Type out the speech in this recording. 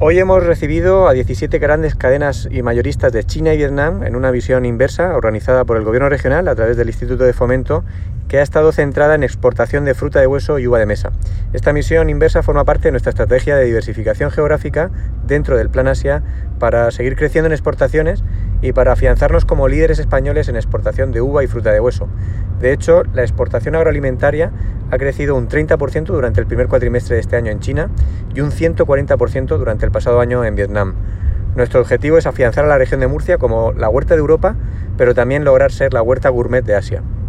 Hoy hemos recibido a 17 grandes cadenas y mayoristas de China y Vietnam en una visión inversa organizada por el Gobierno regional a través del Instituto de Fomento, que ha estado centrada en exportación de fruta de hueso y uva de mesa. Esta misión inversa forma parte de nuestra estrategia de diversificación geográfica dentro del Plan Asia para seguir creciendo en exportaciones y para afianzarnos como líderes españoles en exportación de uva y fruta de hueso. De hecho, la exportación agroalimentaria ha crecido un 30% durante el primer cuatrimestre de este año en China y un 140% durante el pasado año en Vietnam. Nuestro objetivo es afianzar a la región de Murcia como la huerta de Europa, pero también lograr ser la huerta gourmet de Asia.